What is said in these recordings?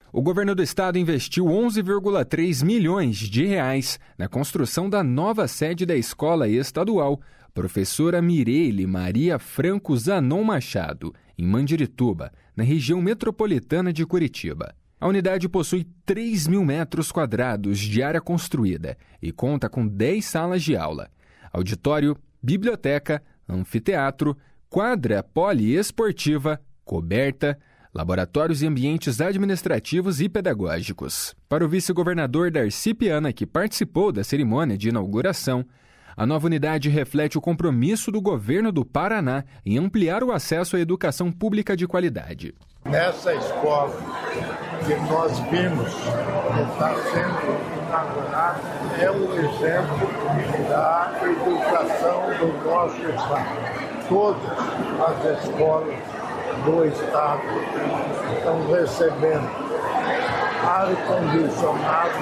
O governo do estado investiu 11,3 milhões de reais na construção da nova sede da escola estadual Professora Mireille Maria Franco Zanon Machado, em Mandirituba, na região metropolitana de Curitiba. A unidade possui 3 mil metros quadrados de área construída e conta com 10 salas de aula, auditório, biblioteca, anfiteatro, quadra poliesportiva, coberta, laboratórios e ambientes administrativos e pedagógicos. Para o vice-governador Darcy Piana, que participou da cerimônia de inauguração, a nova unidade reflete o compromisso do governo do Paraná em ampliar o acesso à educação pública de qualidade. Nessa escola que nós vimos que está sendo inaugurada é o exemplo da educação do nosso estado. Todas as escolas do estado estão recebendo ar-condicionado,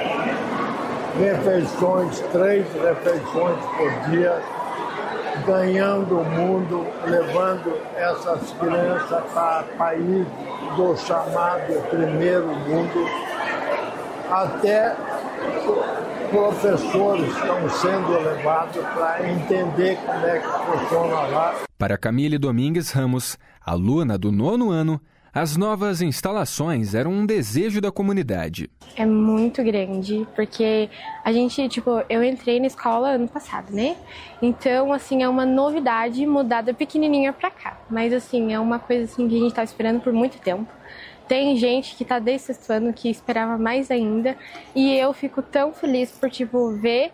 refeições, 3 refeições por dia, ganhando o mundo, levando essas crianças para país do chamado primeiro mundo. Até professores estão sendo levados para entender como é que funciona lá. Para Camille Domingues Ramos, aluna do 9º ano, as novas instalações eram um desejo da comunidade. É muito grande, porque eu entrei na escola ano passado, né? Então, é uma novidade mudar da pequenininha pra cá. Mas, é uma coisa, que a gente tá esperando por muito tempo. Tem gente que tá desde esse ano que esperava mais ainda. E eu fico tão feliz por, ver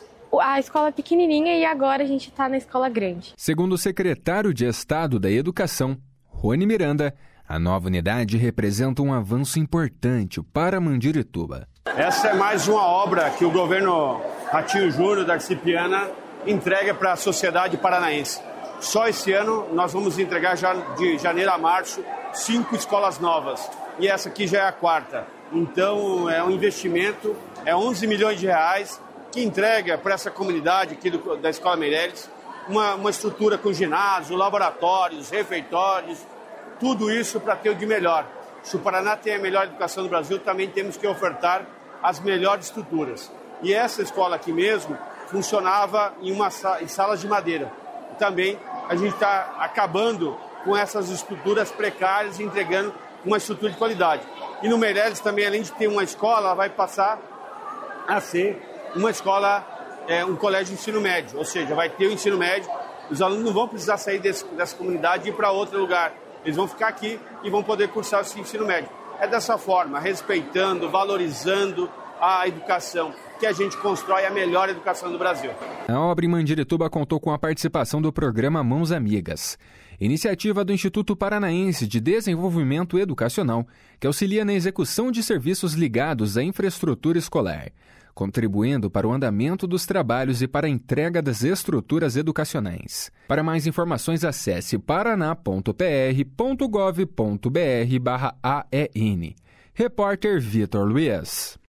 a escola pequenininha e agora a gente tá na escola grande. Segundo o secretário de Estado da Educação, Rony Miranda, a nova unidade representa um avanço importante para Mandirituba. Essa é mais uma obra que o governo Ratinho Júnior, Darcy Piana, entrega para a sociedade paranaense. Só esse ano nós vamos entregar já de janeiro a março 5 escolas novas. E essa aqui já é a 4ª. Então é um investimento, é 11 milhões de reais que entrega para essa comunidade aqui da Escola Meireles uma estrutura com ginásio, laboratórios, refeitórios, tudo isso para ter o de melhor. Se o Paraná tem a melhor educação do Brasil, também temos que ofertar as melhores estruturas. E essa escola aqui mesmo funcionava em salas de madeira. Também a gente está acabando com essas estruturas precárias e entregando uma estrutura de qualidade. E no Meireles também, além de ter uma escola, ela vai passar a ser uma escola, um colégio de ensino médio. Ou seja, vai ter o ensino médio, os alunos não vão precisar sair dessa comunidade e ir para outro lugar. Eles vão ficar aqui e vão poder cursar esse ensino médio. É dessa forma, respeitando, valorizando a educação, que a gente constrói a melhor educação do Brasil. A obra em Mandirituba contou com a participação do programa Mãos Amigas, iniciativa do Instituto Paranaense de Desenvolvimento Educacional, que auxilia na execução de serviços ligados à infraestrutura escolar, contribuindo para o andamento dos trabalhos e para a entrega das estruturas educacionais. Para mais informações, acesse paraná.pr.gov.br/AEN. Repórter Vitor Luiz.